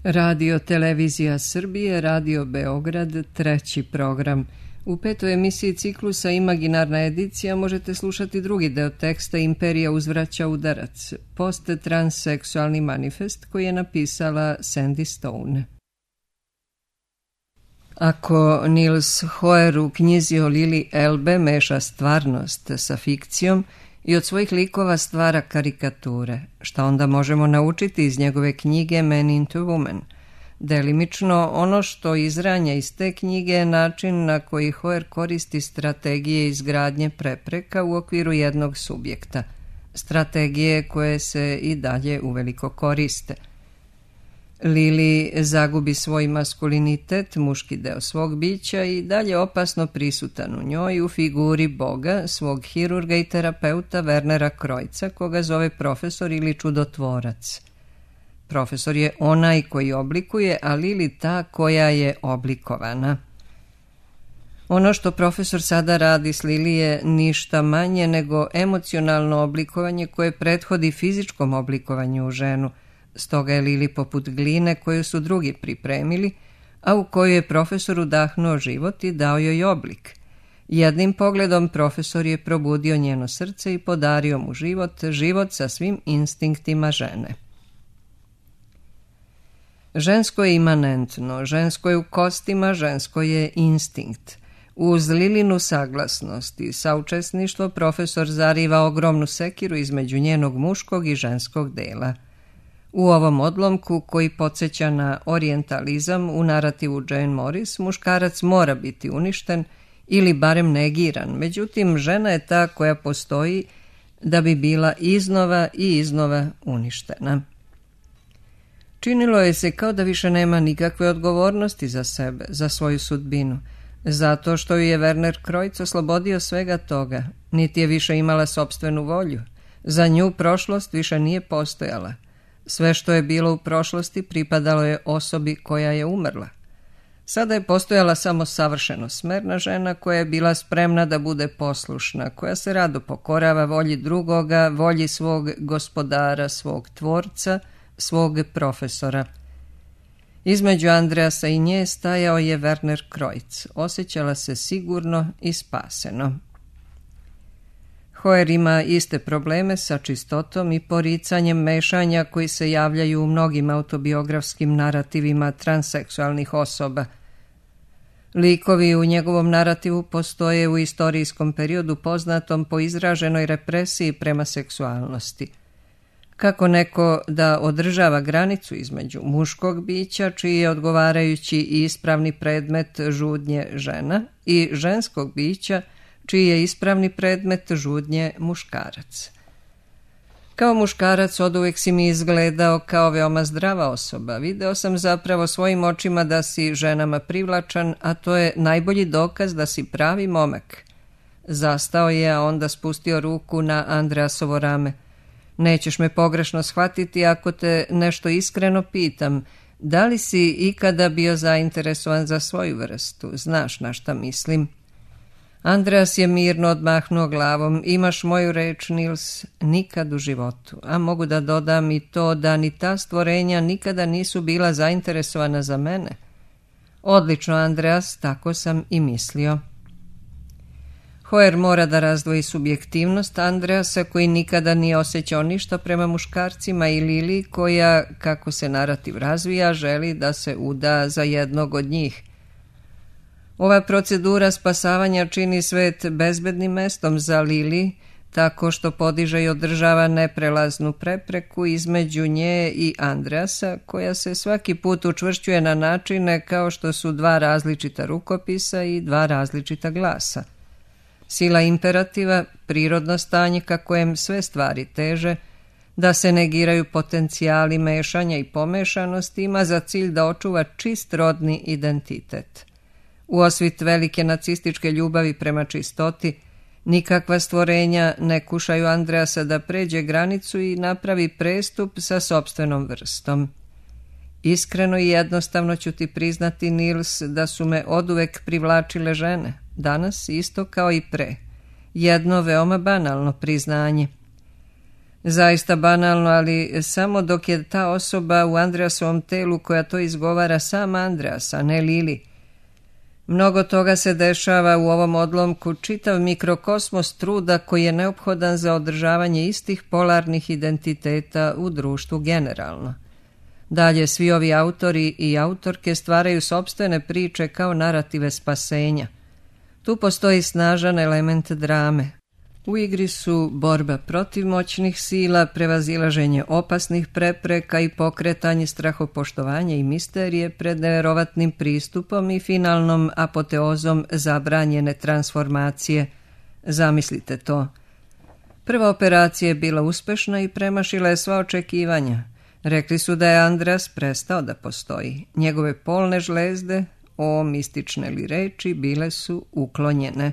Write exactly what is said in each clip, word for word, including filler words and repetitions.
Radio Televizija Srbije, Radio Beograd, treći program. U petoj emisiji ciklusa Imaginarna edicija možete slušati drugi deo teksta Imperija uzvraća udarac, post-transseksualni manifest koji je napisala Sandy Stone. Ako Niels Hoer u knjizi o Lili Elbe meša stvarnost sa fikcijom i od svojih likova stvara karikature, šta onda možemo naučiti iz njegove knjige Man into Woman? Delimično, ono što izranja iz te knjige je način na koji Hoer koristi strategije izgradnje prepreka u okviru jednog subjekta, strategije koje se i dalje uveliko koriste. Lili zagubi svoj maskulinitet, muški deo svog bića i dalje opasno prisutan u njoj u figuri Boga, svog hirurga i terapeuta Wernera Krojca, koga zove profesor ili čudotvorac. Profesor je onaj koji oblikuje, a Lili ta koja je oblikovana. Ono što profesor sada radi s Lili je ništa manje nego emocionalno oblikovanje koje prethodi fizičkom oblikovanju u ženu. Stoga je Lili poput gline koju su drugi pripremili, a u koju je profesor udahnuo život i dao joj oblik. Jednim pogledom profesor je probudio njeno srce i podario mu život, život sa svim instinktima žene. Žensko je imanentno, žensko je u kostima, žensko je instinkt. Uz Lilinu saglasnost i saučesništvo profesor zariva ogromnu sekiru između njenog muškog i ženskog dela. U ovom odlomku, koji podsjeća na orijentalizam u narativu Jane Morris, muškarac mora biti uništen ili barem negiran, međutim žena je ta koja postoji da bi bila iznova i iznova uništena. Činilo je se kao da više nema nikakve odgovornosti za sebe, za svoju sudbinu, zato što ju je Werner Krojc oslobodio svega toga, niti je više imala sopstvenu volju. Za nju prošlost više nije postojala. Sve što je bilo u prošlosti pripadalo je osobi koja je umrla. Sada je postojala samo savršeno smerna žena koja je bila spremna da bude poslušna, koja se rado pokorava volji drugoga, volji svog gospodara, svog tvorca, svog profesora. Između Andreasa i nje stajao je Werner Krojc. Osjećala se sigurno i spaseno. Hoer ima iste probleme sa čistotom i poricanjem mešanja koji se javljaju u mnogim autobiografskim narativima transseksualnih osoba. Likovi u njegovom narativu postoje u istorijskom periodu poznatom po izraženoj represiji prema seksualnosti. Kako neko da održava granicu između muškog bića, čiji je odgovarajući i ispravni predmet žudnje žena, i ženskog bića, čiji je ispravni predmet žudnje muškarac. Kao muškarac oduvek si mi izgledao kao veoma zdrava osoba. Video sam zapravo svojim očima da si ženama privlačan, a to je najbolji dokaz da si pravi momak. Zastao je, a onda spustio ruku na Andreasovo rame. Nećeš me pogrešno shvatiti ako te nešto iskreno pitam. Da li si ikada bio zainteresovan za svoju vrstu? Znaš na šta mislim. Andreas je mirno odmahnuo glavom. Imaš moju reč, Nils, nikad u životu. A mogu da dodam i to da ni ta stvorenja nikada nisu bila zainteresovana za mene. Odlično, Andreas, tako sam i mislio. Hoer mora da razdvoji subjektivnost Andreasa koji nikada nije osjećao ništa prema muškarcima i Lili koja, kako se narativ razvija, želi da se uda za jednog od njih. Ova procedura spasavanja čini svet bezbednim mestom za Lili, tako što podiže i održava neprelaznu prepreku između nje i Andreasa, koja se svaki put učvršćuje na načine kao što su dva različita rukopisa i dva različita glasa. Sila imperativa, prirodno stanje ka kojem sve stvari teže, da se negiraju potencijali mešanja i pomešanosti, ima za cilj da očuva čist rodni identitet. U osvit velike nacističke ljubavi prema čistoti, nikakva stvorenja ne kušaju Andreasa da pređe granicu i napravi prestup sa sopstvenom vrstom. Iskreno i jednostavno ću ti priznati, Nils, da su me oduvek privlačile žene, danas isto kao i pre. Jedno veoma banalno priznanje. Zaista banalno, ali samo dok je ta osoba u Andreasovom telu koja to izgovara sam Andreas, a ne Lili. Mnogo toga se dešava u ovom odlomku, čitav mikrokosmos truda koji je neophodan za održavanje istih polarnih identiteta u društvu generalno. Dalje, svi ovi autori i autorke stvaraju sopstvene priče kao narative spasenja. Tu postoji snažan element drame. U igri su borba protiv moćnih sila, prevazilaženje opasnih prepreka i pokretanje strahopoštovanja i misterije pred neverovatnim pristupom i finalnom apoteozom zabranjene transformacije. Zamislite to. Prva operacija je bila uspešna i premašila je sva očekivanja. Rekli su da je Andreas prestao da postoji. Njegove polne žlezde, o mistične li reči, bile su uklonjene.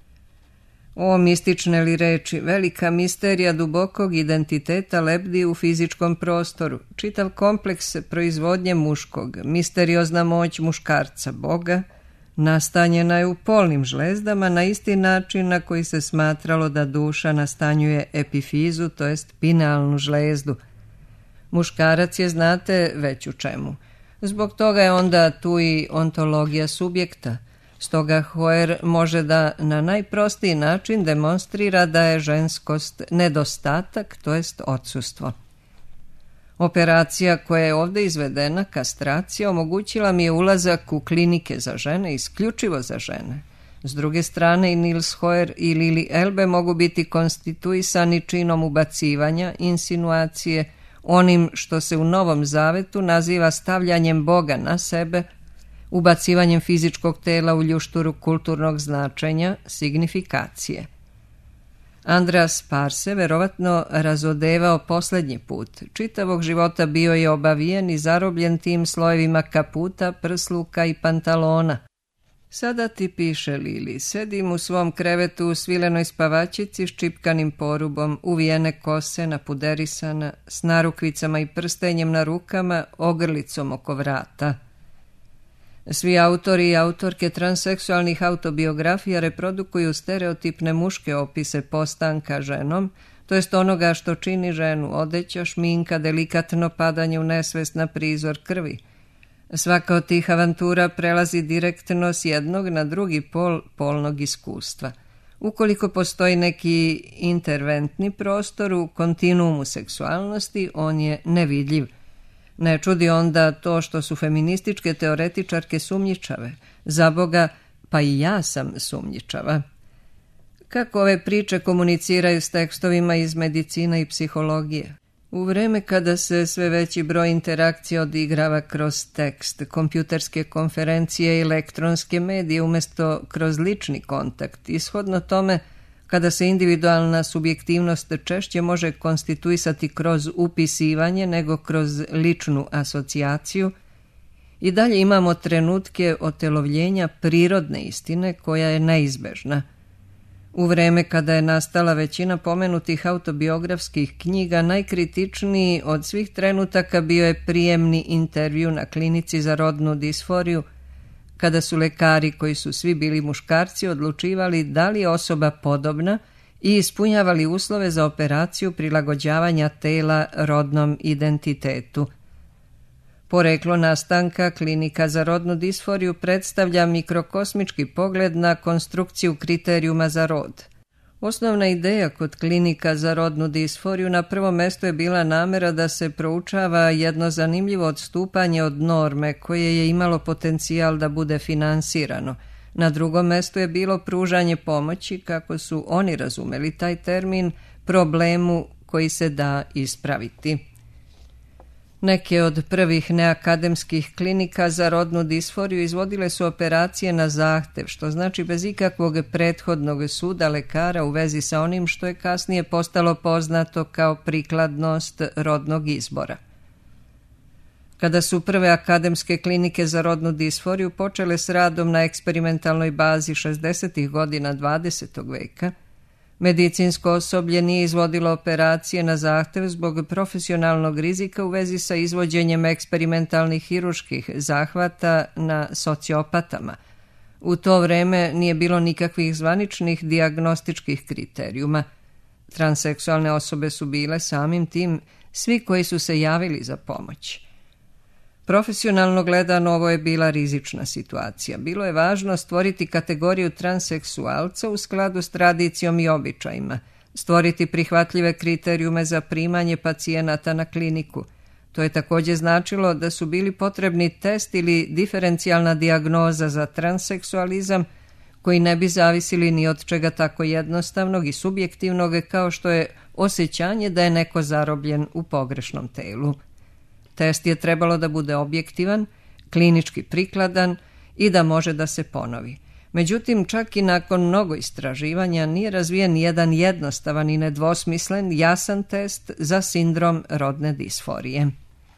O mistične li reči, velika misterija dubokog identiteta lebdi u fizičkom prostoru, čitav kompleks proizvodnje muškog, misteriozna moć muškarca, Boga, nastanjena je u polnim žlezdama na isti način na koji se smatralo da duša nastanjuje epifizu, to jest pinealnu žlezdu. Muškarac je, znate, već u čemu. Zbog toga je onda tu i ontologija subjekta. Stoga Hoer može da na najprostiji način demonstrira da je ženskost nedostatak, to jest odsustvo. Operacija koja je ovdje izvedena, kastracija, omogućila mi je ulazak u klinike za žene, isključivo za žene. S druge strane, i Niels Hoer i Lili Elbe mogu biti konstituisani činom ubacivanja, insinuacije, onim što se u Novom Zavetu naziva stavljanjem Boga na sebe, ubacivanjem fizičkog tela u ljušturu kulturnog značenja, signifikacije. Andreas Parse verovatno razodevao posljednji put. Čitavog života bio je obavijen i zarobljen tim slojevima kaputa, prsluka i pantalona. Sada ti piše Lili, sedim u svom krevetu u svilenoj spavačici s čipkanim porubom, uvijene kose, napuderisana, s narukvicama i prstenjem na rukama, ogrlicom oko vrata. Svi autori i autorke transseksualnih autobiografija reprodukuju stereotipne muške opise postanka ženom, to jest onoga što čini ženu, odeća, šminka, delikatno padanje u nesvest na prizor krvi. Svaka od tih avantura prelazi direktno s jednog na drugi pol polnog iskustva. Ukoliko postoji neki interventni prostor u kontinuumu seksualnosti, on je nevidljiv. Ne čudi onda to što su feminističke teoretičarke sumnjičave. Za Boga, pa i ja sam sumnjičava. Kako ove priče komuniciraju s tekstovima iz medicine i psihologije? U vreme kada se sve veći broj interakcija odigrava kroz tekst, kompjuterske konferencije i elektronske medije umjesto kroz lični kontakt, ishodno tome kada se individualna subjektivnost češće može konstituisati kroz upisivanje nego kroz ličnu asocijaciju, i dalje imamo trenutke otelovljenja prirodne istine koja je neizbežna. U vreme kada je nastala većina pomenutih autobiografskih knjiga, najkritičniji od svih trenutaka bio je prijemni intervju na klinici za rodnu disforiju, kada su lekari, koji su svi bili muškarci, odlučivali da li je osoba podobna i ispunjavali uslove za operaciju prilagođavanja tela rodnom identitetu. Poreklo nastanka klinika za rodnu disforiju predstavlja mikrokosmički pogled na konstrukciju kriterijuma za rod. Osnovna ideja kod klinika za rodnu disforiju na prvom mjestu je bila namjera da se proučava jedno zanimljivo odstupanje od norme koje je imalo potencijal da bude finansirano. Na drugom mjestu je bilo pružanje pomoći, kako su oni razumeli taj termin, problemu koji se da ispraviti. Neke od prvih neakademskih klinika za rodnu disforiju izvodile su operacije na zahtev, što znači bez ikakvog prethodnog suda lekara u vezi sa onim što je kasnije postalo poznato kao prikladnost rodnog izbora. Kada su prve akademske klinike za rodnu disforiju počele s radom na eksperimentalnoj bazi šezdesetih godina dvadesetog veka, medicinsko osoblje nije izvodilo operacije na zahtev zbog profesionalnog rizika u vezi sa izvođenjem eksperimentalnih hiruških zahvata na sociopatama. U to vreme nije bilo nikakvih zvaničnih dijagnostičkih kriterijuma. Transseksualne osobe su bile samim tim svi koji su se javili za pomoć. Profesionalno gledano ovo je bila rizična situacija. Bilo je važno stvoriti kategoriju transseksualca u skladu s tradicijom i običajima, stvoriti prihvatljive kriterijume za primanje pacijenata na kliniku. To je također značilo da su bili potrebni test ili diferencijalna dijagnoza za transseksualizam koji ne bi zavisili ni od čega tako jednostavnog i subjektivnog kao što je osjećanje da je neko zarobljen u pogrešnom telu. Test je trebalo da bude objektivan, klinički prikladan i da može da se ponovi. Međutim, čak i nakon mnogo istraživanja nije razvijen jedan jednostavan i nedvosmislen, jasan test za sindrom rodne disforije.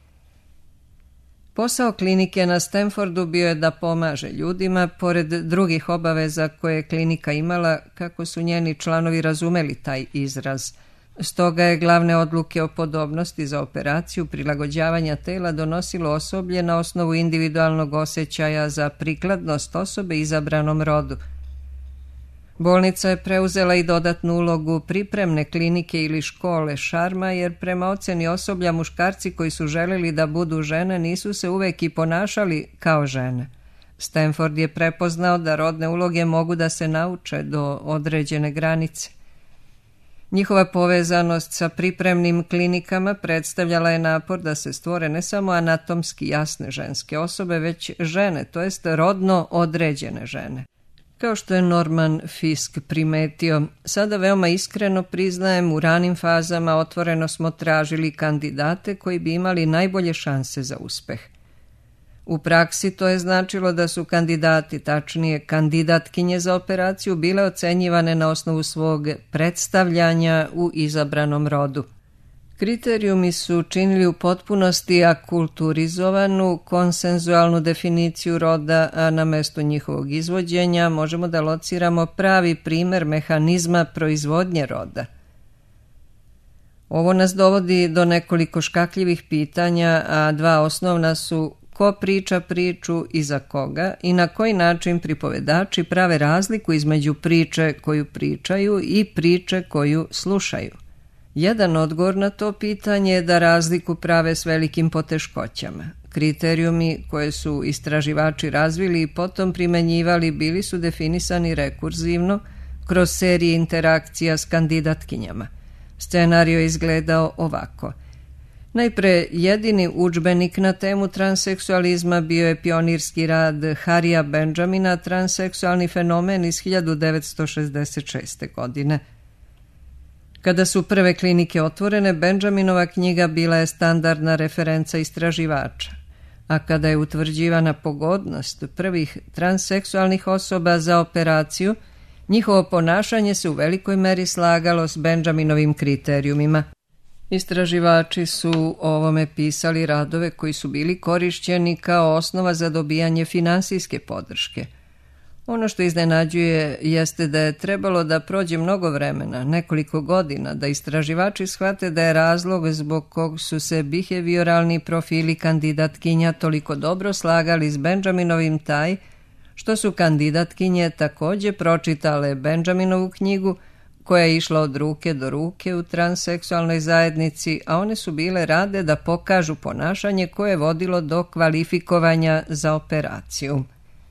Posao klinike na Stanfordu bio je da pomaže ljudima, pored drugih obaveza koje je klinika imala, kako su njeni članovi razumeli taj izraz. Stoga je glavne odluke o podobnosti za operaciju prilagođavanja tela donosilo osoblje na osnovu individualnog osjećaja za prikladnost osobe izabranom rodu. Bolnica je preuzela i dodatnu ulogu pripremne klinike ili škole šarma, jer prema oceni osoblja muškarci koji su želeli da budu žene nisu se uvek i ponašali kao žene. Stanford je prepoznao da rodne uloge mogu da se nauče do određene granice. Njihova povezanost sa pripremnim klinikama predstavljala je napor da se stvore ne samo anatomski jasne ženske osobe, već žene, to jest rodno određene žene. Kao što je Norman Fisk primetio, sada veoma iskreno priznajem, u ranim fazama otvoreno smo tražili kandidate koji bi imali najbolje šanse za uspeh. U praksi to je značilo da su kandidati, tačnije kandidatkinje za operaciju, bile ocenjivane na osnovu svog predstavljanja u izabranom rodu. Kriterijumi su činili u potpunosti akulturizovanu, konsenzualnu definiciju roda, a na mestu njihovog izvođenja možemo da lociramo pravi primer mehanizma proizvodnje roda. Ovo nas dovodi do nekoliko škakljivih pitanja, a dva osnovna su: ko priča priču i za koga i na koji način pripovedači prave razliku između priče koju pričaju i priče koju slušaju. Jedan odgovor na to pitanje je da razliku prave s velikim poteškoćama. Kriterijumi koje su istraživači razvili i potom primenjivali bili su definisani rekurzivno kroz serije interakcija s kandidatkinjama. Scenario je izgledao ovako. Najpre, jedini udžbenik na temu transseksualizma bio je pionirski rad Harrya Benjamina Transseksualni fenomen iz hiljadu devetsto šezdeset šeste. godine. Kada su prve klinike otvorene, Benjaminova knjiga bila je standardna referenca istraživača, a kada je utvrđivana pogodnost prvih transseksualnih osoba za operaciju, njihovo ponašanje se u velikoj meri slagalo s Benjaminovim kriterijumima. Istraživači su o ovome pisali radove koji su bili korišćeni kao osnova za dobijanje finansijske podrške. Ono što iznenađuje jeste da je trebalo da prođe mnogo vremena, nekoliko godina, da istraživači shvate da je razlog zbog kog su se behavioralni profili kandidatkinja toliko dobro slagali s Benjaminovim taj što su kandidatkinje također pročitale Benjaminovu knjigu koja je išla od ruke do ruke u transseksualnoj zajednici, a one su bile rade da pokažu ponašanje koje je vodilo do kvalifikovanja za operaciju.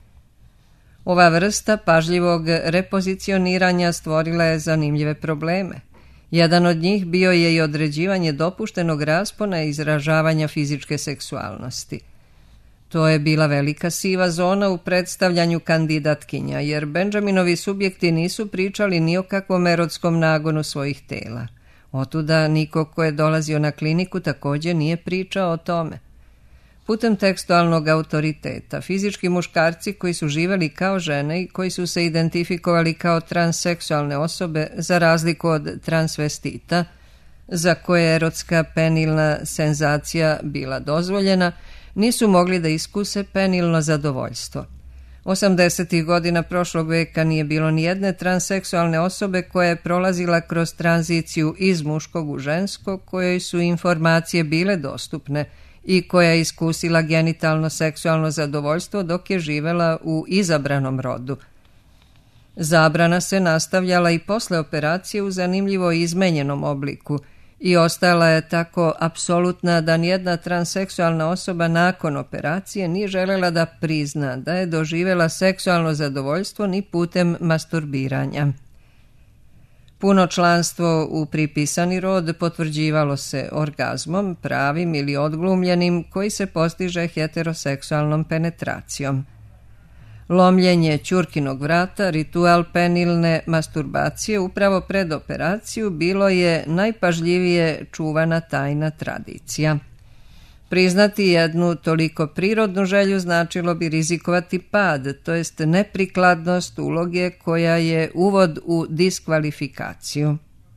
Ova vrsta pažljivog repozicioniranja stvorila je zanimljive probleme. Jedan od njih bio je i određivanje dopuštenog raspona izražavanja fizičke seksualnosti. To je bila velika siva zona u predstavljanju kandidatkinja, jer Benjaminovi subjekti nisu pričali ni o kakvom erotskom nagonu svojih tela. Otuda niko ko je dolazio na kliniku također nije pričao o tome. Putem tekstualnog autoriteta, fizički muškarci koji su živjeli kao žene i koji su se identifikovali kao transseksualne osobe, za razliku od transvestita, za koje je erotska penilna senzacija bila dozvoljena, nisu mogli da iskuse penilno zadovoljstvo. osamdesetih godina prošlog veka nije bilo ni jedne transseksualne osobe koja je prolazila kroz tranziciju iz muškog u žensko, kojoj su informacije bile dostupne i koja je iskusila genitalno seksualno zadovoljstvo dok je živela u izabranom rodu. Zabrana se nastavljala i posle operacije u zanimljivo izmenjenom obliku i ostala je tako apsolutna da nijedna transseksualna osoba nakon operacije nije želela da prizna da je doživjela seksualno zadovoljstvo ni putem masturbiranja. Puno članstvo u pripisani rod potvrđivalo se orgazmom, pravim ili odglumljenim, koji se postiže heteroseksualnom penetracijom. Lomljenje ćurkinog vrata, ritual penilne masturbacije upravo pred operaciju bilo je najpažljivije čuvana tajna tradicija. Priznati jednu toliko prirodnu želju značilo bi rizikovati pad, to jest neprikladnost uloge koja je uvod u diskvalifikaciju.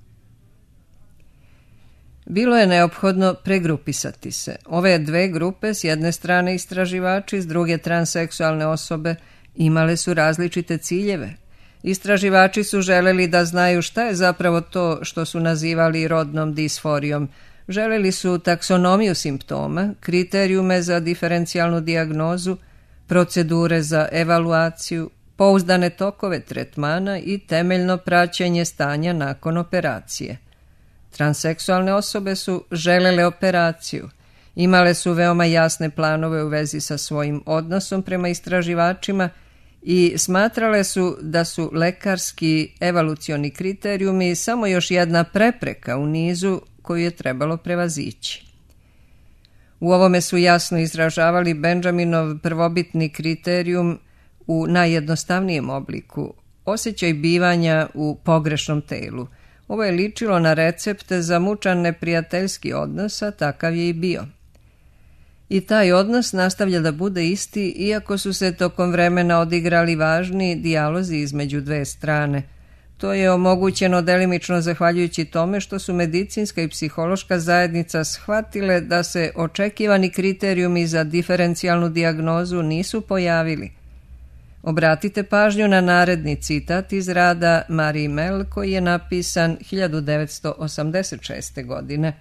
Bilo je neophodno pregrupisati se. Ove dve grupe, s jedne strane istraživači, s druge transseksualne osobe, imale su različite ciljeve. Istraživači su želeli da znaju šta je zapravo to što su nazivali rodnom disforijom. Želeli su taksonomiju simptoma, kriterijume za diferencijalnu dijagnozu, procedure za evaluaciju, pouzdane tokove tretmana i temeljno praćenje stanja nakon operacije. Transseksualne osobe su želele operaciju, imale su veoma jasne planove u vezi sa svojim odnosom prema istraživačima i smatrale su da su lekarski evolucioni kriterijumi samo još jedna prepreka u nizu koju je trebalo prevazići. U ovome su jasno izražavali Benjaminov prvobitni kriterijum u najjednostavnijem obliku, osjećaj bivanja u pogrešnom telu. Ovo je ličilo na recepte za mučan neprijateljski odnos, a takav je i bio. I taj odnos nastavlja da bude isti, iako su se tokom vremena odigrali važni dijalozi između dve strane. To je omogućeno delimično zahvaljujući tome što su medicinska i psihološka zajednica shvatile da se očekivani kriterijumi za diferencijalnu dijagnozu nisu pojavili. Obratite pažnju na naredni citat iz rada Marie Mel koji je napisan hiljadu devetsto osamdeset šeste. godine.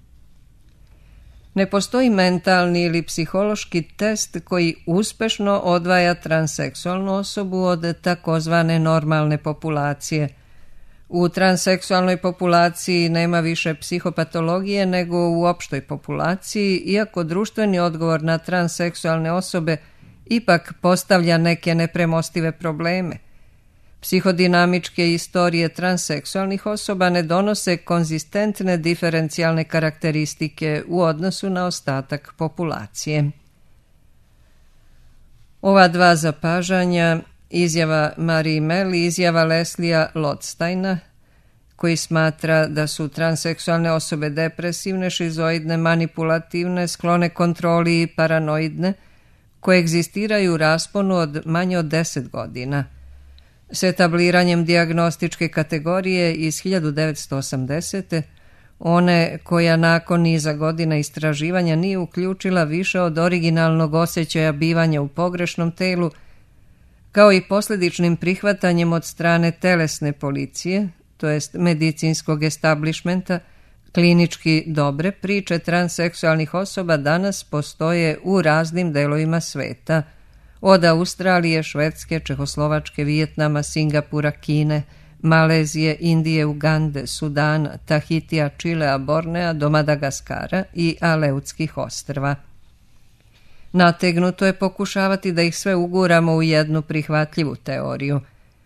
Ne postoji mentalni ili psihološki test koji uspešno odvaja transseksualnu osobu od takozvane normalne populacije. U transseksualnoj populaciji nema više psihopatologije nego u opštoj populaciji, iako društveni odgovor na transseksualne osobe ipak postavlja neke nepremostive probleme. Psihodinamičke istorije transseksualnih osoba ne donose konzistentne diferencijalne karakteristike u odnosu na ostatak populacije. Ova dva zapažanja, izjava Marie Mel i izjava Leslija Lotsteina, koji smatra da su transseksualne osobe depresivne, šizoidne, manipulativne, sklone kontroli i paranoidne, koje egzistiraju u rasponu od manje od deset godina. S etabliranjem dijagnostičke kategorije iz hiljadu devetsto osamdesete. one koja nakon niza godina istraživanja nije uključila više od originalnog osjećaja bivanja u pogrešnom telu, kao i posljedičnim prihvatanjem od strane telesne policije, to jest medicinskog establishmenta, klinički dobre priče transseksualnih osoba danas postoje u raznim delovima sveta, od Australije, Švedske, Čehoslovačke, Vijetnama, Singapura, Kine, Malezije, Indije, Ugande, Sudana, Tahitija, Čilea, Bornea do Madagaskara i Aleutskih ostrva. Nategnuto je pokušavati da ih sve uguramo u jednu prihvatljivu teoriju.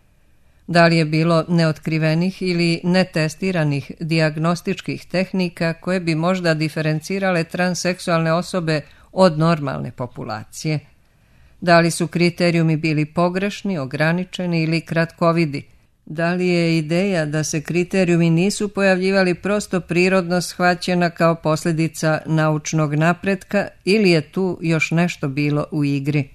Da li je bilo neotkrivenih ili netestiranih dijagnostičkih tehnika koje bi možda diferencirale transseksualne osobe od normalne populacije? Da li su kriterijumi bili pogrešni, ograničeni ili kratkovidi? Da li je ideja da se kriterijumi nisu pojavljivali prosto prirodno shvaćena kao posljedica naučnog napretka ili je tu još nešto bilo u igri?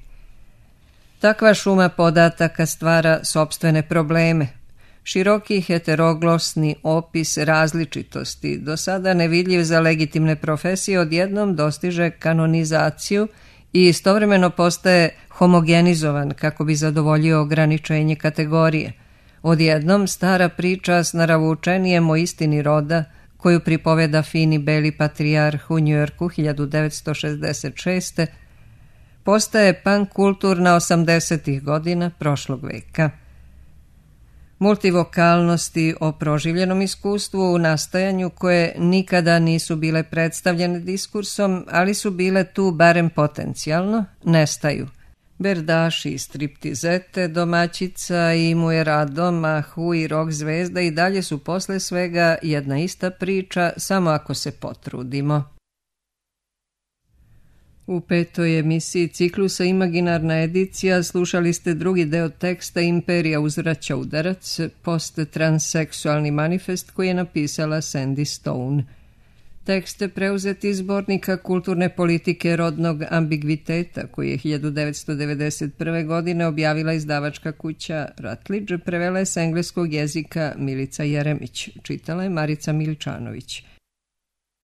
Takva šuma podataka stvara sopstvene probleme. Široki heteroglosni opis različitosti, do sada nevidljiv za legitimne profesije, odjednom dostiže kanonizaciju i istovremeno postaje homogenizovan kako bi zadovoljio ograničenje kategorije. Odjednom stara priča s naravučenijem o istini roda, koju pripoveda fini beli patrijarh u Njujorku hiljadu devetsto šezdeset šeste. postaje pan kulturna osamdesetih godina prošlog veka. multivokalnosti, o proživljenom iskustvu u nastajanju koje nikada nisu bile predstavljene diskursom, ali su bile tu barem potencijalno, nestaju. Berdaši, striptizete, domaćica i Mujerado, Mahu i rock zvezda i dalje su posle svega jedna ista priča, samo ako se potrudimo. U petoj emisiji ciklusa Imaginarna edicija slušali ste drugi deo teksta Imperija uzvraća udarac, post-transseksualni manifest koji je napisala Sandy Stone. Tekst je preuzet iz zbornika kulturne politike rodnog ambigviteta koji je hiljadu devetsto devedeset prve. godine objavila izdavačka kuća Routledge, prevela je s engleskog jezika Milica Jeremić, čitala je Marica Miličanović.